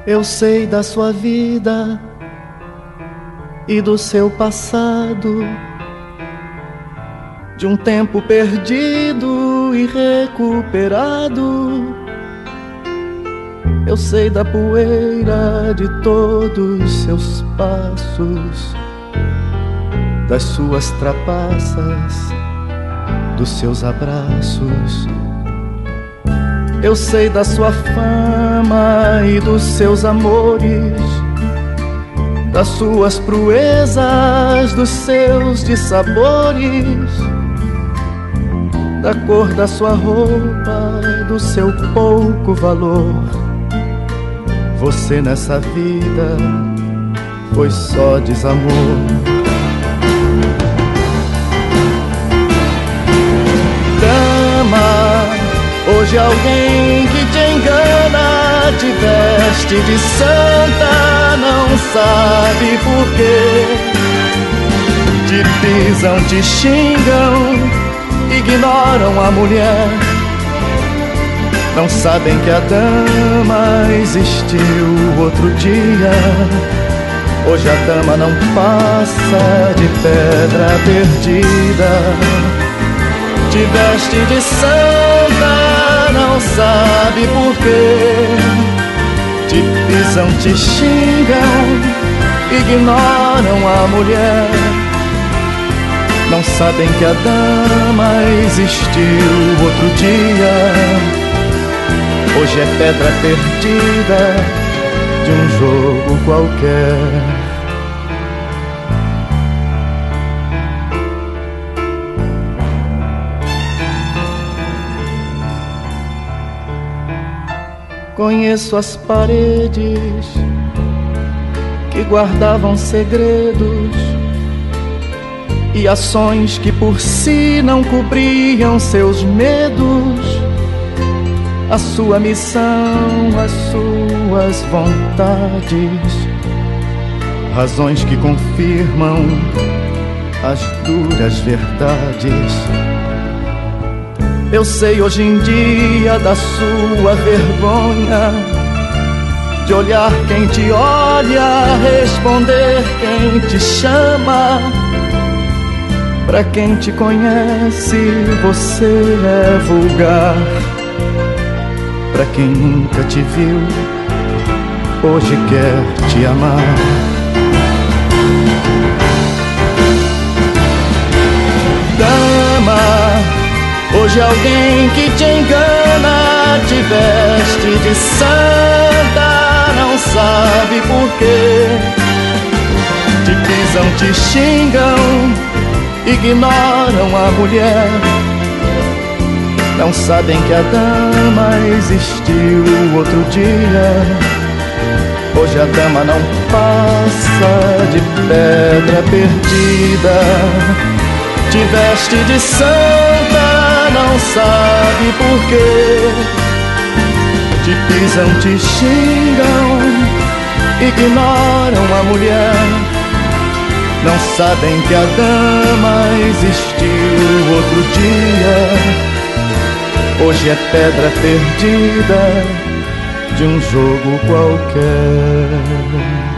Eu sei da sua vida e do seu passado, de um tempo perdido e recuperado. Eu sei da poeira de todos os seus passos, das suas trapaças, dos seus abraços. Eu sei da sua fama e dos seus amores, das suas proezas, dos seus dissabores, da cor da sua roupa, do seu pouco valor. Você nessa vida foi só desamor. Dama, hoje alguém que te engana, te veste de santa, não sabe porquê. Te pisam, te xingam, ignoram a mulher. Não sabem que a dama existiu outro dia. Hoje a dama não passa de pedra perdida. Te veste de santa, não sabe porquê. Te pisam, te xingam, ignoram a mulher. Não sabem que a dama existiu outro dia. Hoje é pedra perdida de um jogo qualquer. Conheço as paredes que guardavam segredos e ações que por si não cobriam seus medos. A sua missão, as suas vontades, razões que confirmam as duras verdades. Eu sei hoje em dia da sua vergonha, de olhar quem te olha, responder quem te chama. Pra quem te conhece, você é vulgar. Pra quem nunca te viu, hoje quer te amar. Dama, hoje alguém que te engana, te veste de santa, não sabe porquê. Te pisam, te xingam, ignoram a mulher. Não sabem que a dama existiu outro dia. Hoje a dama não passa de pedra perdida. Te veste de santa, não sabe porquê. Te pisam, te xingam, ignoram a mulher. Não sabem que a dama existiu outro dia. Hoje é pedra perdida de um jogo qualquer.